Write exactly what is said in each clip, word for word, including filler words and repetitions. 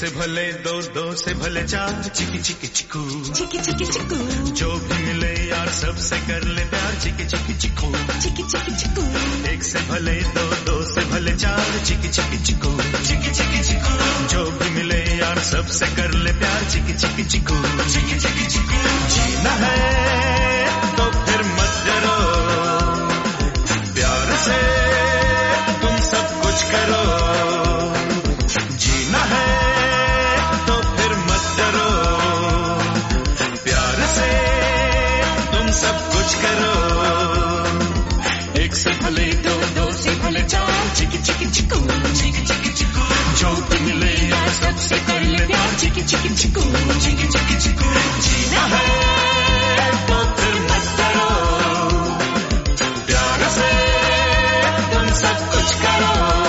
से भले दो, दो से भले चार, चिकी चिकी चिकू चिकी चिकी चिकू। जो भी मिले यार सबसे कर ले प्यार, चिकी चिकी चिकू चिकी चिकी चिकू। एक से भले दो, दो से भले चार, चिकी चिकी चिकू चिकी चिकी चिकू। जो भी मिले यार सबसे कर ले प्यार, चिकी चिकी चिकू चिकी चिकी चिकू। जीना है तो फिर मत डरो, प्यार से तुम सब कुछ करो। जीना है तो फिर मत डरो, प्यार से तुम सब कुछ करो। एक से भले दो, दो से भले चार, चिकी चिकी चिकू चिकी चिकी चिकू। जो भी मिले यार सबसे कर ले प्यार, चिकी चिकी चिकू चिकी चिकी चिकू। जीना है तो फिर मत डरो, प्यार से तुम सब कुछ करो।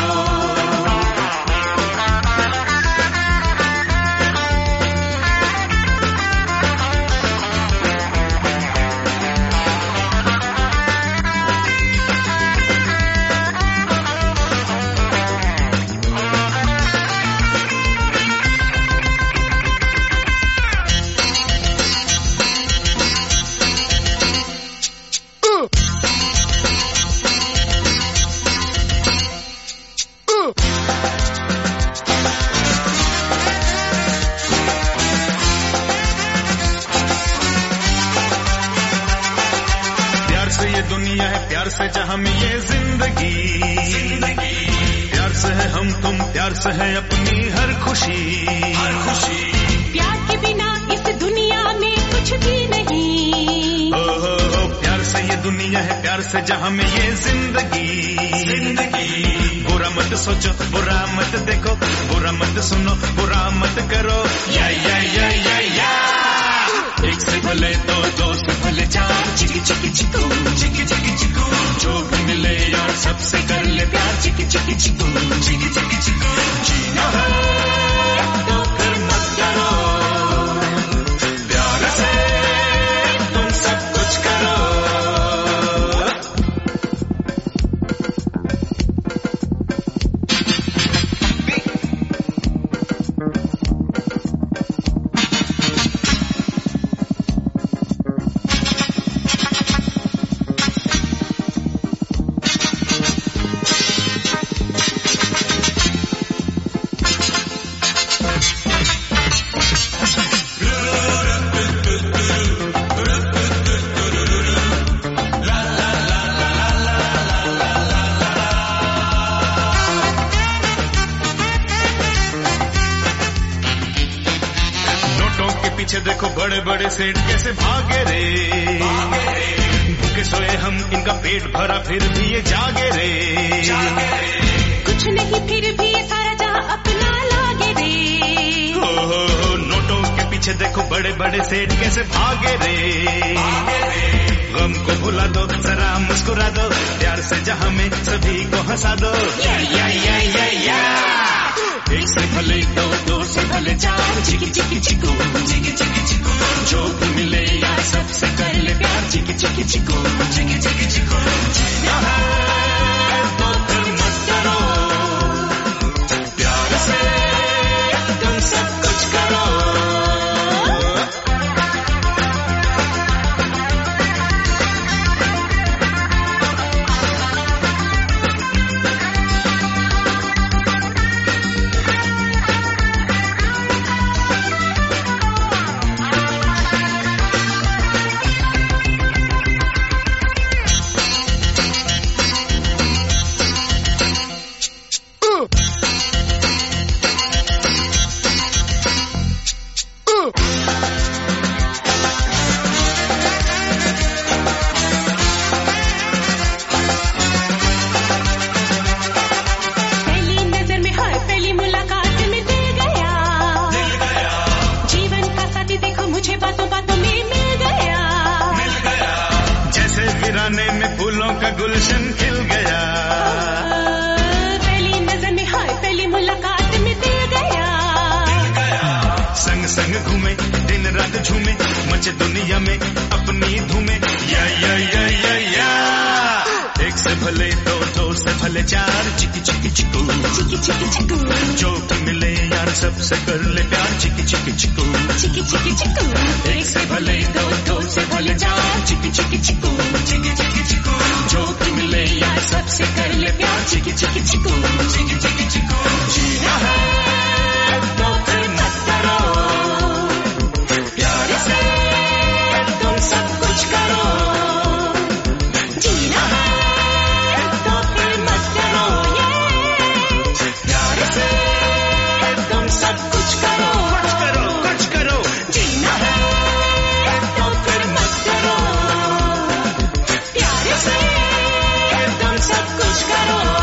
दुनिया है प्यार से जहां में ये जिंदगी, प्यार से है हम तुम, प्यार से है अपनी हर खुशी हर खुशी। प्यार के बिना इस दुनिया में कुछ भी नहीं। ओ हो हो प्यार से ये दुनिया है, प्यार से जहां में ये जिंदगी जिंदगी। बुरा मत सोचो, बुरा मत देखो, बुरा मत सुनो, बुरा मत करो। या या या या या एक से भले दो, दो से भले चार, चिकी चिकी चिकू चिकी चिकी चिकू। जो भी मिले यार सबसे कर ले प्यार, चिकी चिकी चिकू चिकी चिकी चिकू। जीना है तो फिर मत डरो, प्यार से तुम सब कुछ करो। पीछे देखो बड़े बड़े सेठ कैसे भागे रे, भूखे सोए हम इनका पेट भरा फिर भी ये जागे रे। कुछ नहीं फिर भी ये सारा जहां अपना लागे रे। हो हो हो नोटों के पीछे देखो बड़े बड़े सेठ कैसे भागे रे। गम को भुला दो, जरा मुस्कुरा दो, प्यार से जहां में सभी को हंसा दो। या या या या या एक से भले दो, दो से भले चार, चिकी चिकी चिकू चिकी चिकी चिकू। जो भी मिले यार सबसे कर ले प्यार, चिकी चिकी चिकू चिकी चिकी चिकू। जीना है तो फिर मत डरो, प्यार से तुम सब कुछ करो। में फूलों का गुलशन खिल गया, पहली नजर में हाय पहली मुलाकात में दिल गया। संग संग घूमे दिन रात झूमे, मचे दुनिया में अपनी धूमे। या या या या या एक से भले दो, दो से भले चार, चिकी चिकी चिकू चिकी चिकी चिकू। जो मिले या प्यार, सबसे कर ले प्यार, चिकी चिकी चिकू चिकी चिकी चिकू। एक से भले दो, दो से भले चार, चिकी चिकी चिकू चिकी चिकी चिकू। जो भी मिले यार सबसे कर ले प्यार, चिकी चिकी चिकू चिकी चिकी चिकू। जीना है तो फिर मत करो, प्यार से तुम सब कुछ करो। जीना है तो फिर मत करो, ये प्यार से तुम सब कुछ करो। कुछ करो कुछ करो, जीना है तो फिर मत करो, प्यार से तुम सब कुछ करो।